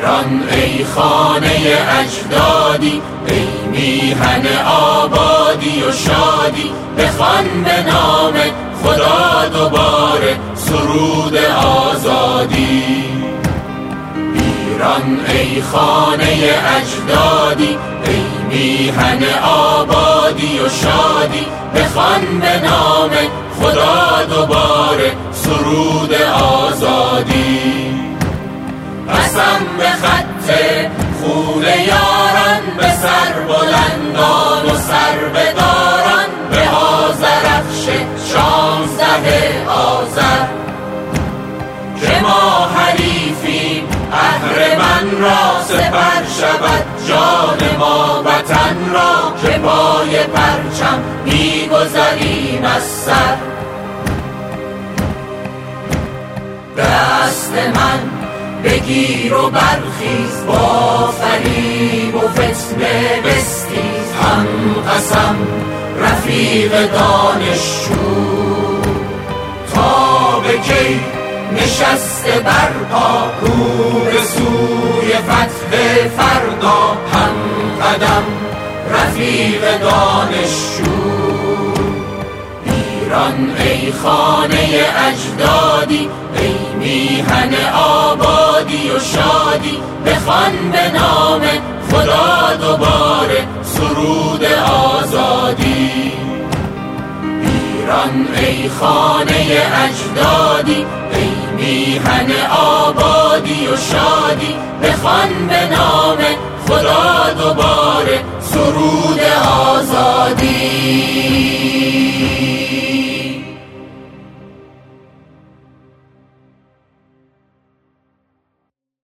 ایران ای خانه اجدادی، ای میهن آبادی و شادی، بخوان به نام خدا دوباره سرود آزادی. ایران ای خانه اجدادی، ای میهن آبادی و شادی، بخوان به نام خدا دوباره سرود آزادی. قسم به خط خون یاران، به سر بلندان و سر بداران، به آذرخش 16 آذر که ما حریفیم اهرمن را، سپر شود جان ما وطن را، که پای پرچم می‌گذریم از سر. دست من بگیر و برخیز، با فریب و فتنه بستیز، هم قسم رفیق دانشجو، تا به کی نشسته برپا، رو به سوی فتح فردا، هم قدم رفیق دانشجو. ایران ای خانه اجدادی، ای میهن آبادی و شادی، بخوان به نام خدا دوباره سرود آزادی. ایران ای خانه اجدادی، ای میهن آبادی و شادی، بخوان به نام خدا دوباره سرود آزادی.